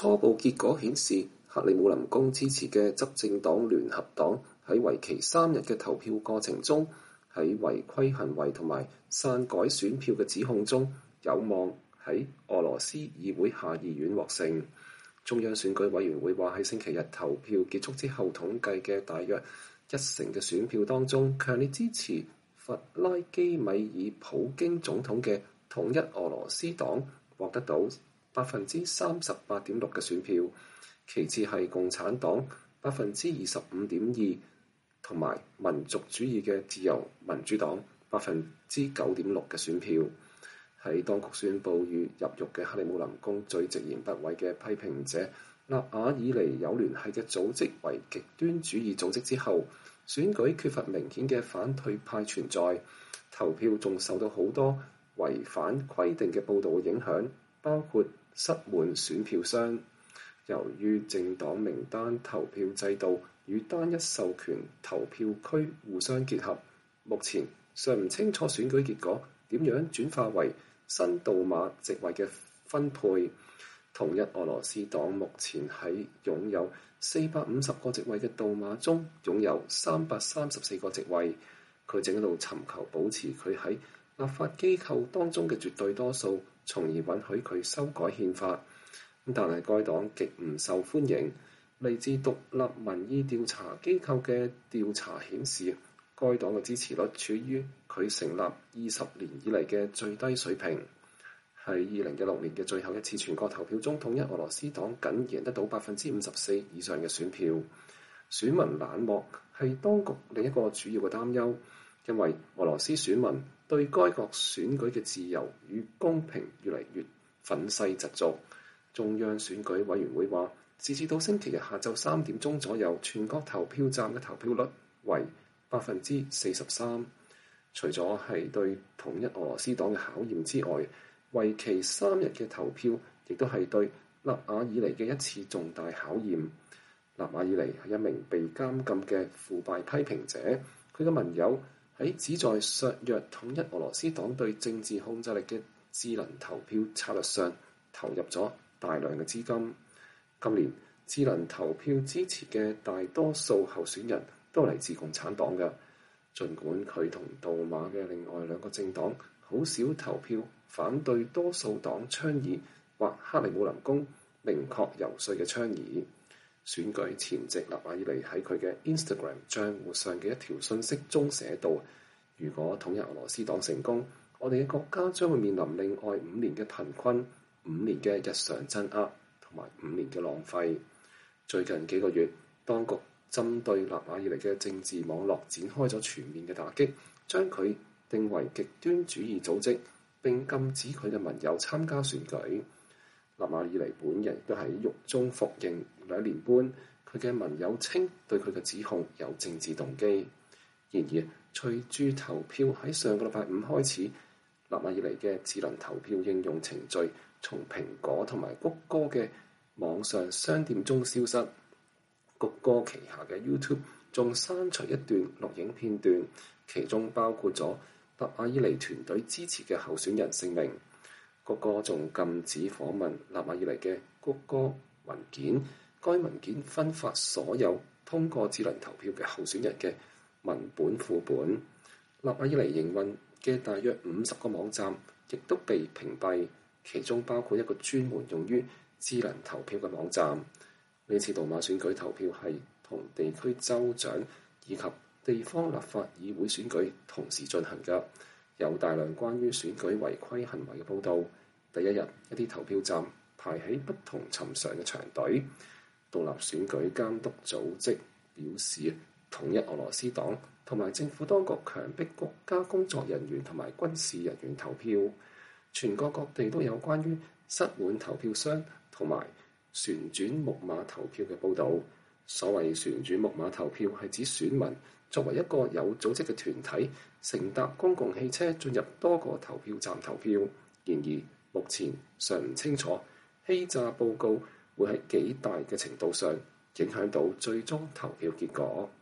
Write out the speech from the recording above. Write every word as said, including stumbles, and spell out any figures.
初步結果顯示，克里姆林宮支持嘅執政黨聯合黨喺為期三日嘅投票過程中，喺違規行為同埋篡改選票嘅指控中，有望喺俄羅斯議會下議院獲勝。中央選舉委員會話喺星期日投票結束之後統計嘅大約一成嘅選票當中，強烈支持弗拉基米爾普京總統嘅統一俄羅斯黨獲得到百分之三十八點六嘅選票，其次係共產黨百分之二十五點二，同埋民族主義嘅自由民主黨百分之九點六嘅選票。喺當局宣布予入獄嘅克里姆林宮最直言不諱嘅批評者納瓦爾尼有聯繫嘅組織為極端主義組織之後，選舉缺乏明顯嘅反對派存在，投票仲受到好多違反規定嘅報導影響，包括塞滿選票箱。由於政黨名單投票制度與單一授權投票區互相結合，目前尚唔清楚選舉結果點樣轉化為新杜馬席位嘅分配。統一俄羅斯黨目前喺擁有四百五十個席位嘅杜馬中擁有三百三十四個席位，佢正喺度尋求保持佢喺立法機構當中嘅絕對多數，從而允許佢修改憲法。但係該黨極唔受歡迎。嚟自獨立民意調查機構嘅調查顯示，該黨嘅支持率處於佢成立二十年以嚟嘅最低水平。喺二零一六年嘅最後一次全國投票中，統一俄羅斯黨僅贏得到百分之五十四以上嘅選票。選民冷漠係當局另一個主要嘅擔憂，因為俄羅斯選民對該國選舉嘅自由與公平越嚟越憤世嫉俗。中央選舉委員會話，截至到星期日下晝三點鐘左右，全國投票站嘅投票率為百分之四十三。除咗係對統一俄羅斯黨嘅考驗之外，為期三日嘅投票亦都係對納瓦爾尼嘅一次重大考驗。納瓦爾尼係一名被監禁嘅腐敗批評者，佢嘅盟友喺旨在削弱統一俄羅斯黨對政治控制力嘅智能投票策略上投入咗大量嘅資金。今年智能投票支持嘅大多數候選人都嚟自共產黨嘅，儘管佢同杜馬嘅另外兩個政黨好少投票反對多數黨倡議或克里姆林宮明確游說嘅倡議。選舉前夕，納瓦爾尼喺佢嘅 Instagram 賬戶上嘅一條信息中寫道：如果統一俄羅斯黨成功，我哋嘅國家將會面臨另外五年嘅貧困、五年嘅日常鎮壓同埋五年嘅浪費。最近幾個月，當局針對納瓦爾尼嘅政治網絡展開咗全面嘅打擊，將佢定為極端主義組織，並禁止佢嘅盟友參加選舉。納瓦爾尼本人都喺獄中服刑兩年半，佢嘅盟友稱對佢嘅指控有政治動機。然而，隨住投票喺上個禮拜五開始，納瓦爾尼嘅智能投票應用程序從蘋果同埋谷歌嘅網上商店中消失。谷歌旗下嘅 YouTube 仲刪除一段錄影片段，其中包括咗納瓦爾尼團隊支持嘅候選人姓名。谷歌仲禁止訪問納瓦爾尼嘅谷歌文件，該文件分發所有通過智能投票嘅候選人嘅文本副本。納瓦爾尼營運嘅大約五十個網站亦都被屏蔽，其中包括一個專門用於智能投票嘅網站。呢次杜馬選舉投票係同地區州長以及地方立法議會選舉同時進行嘅，有大量關於選舉違規行為嘅報導。第一日，一啲投票站排喺不同尋常嘅長隊。獨立選舉監督組織表示，統一俄羅斯黨同埋政府當局強迫國家工作人員同埋軍事人員投票。全國各地都有關於塞滿投票箱同埋旋轉木馬投票嘅報導。所謂旋轉木馬投票係指選民作為一個有組織嘅團體，乘搭公共汽車進入多個投票站投票。然而，目前尚唔清楚欺詐報告會喺幾大嘅程度上影響到最終投票結果。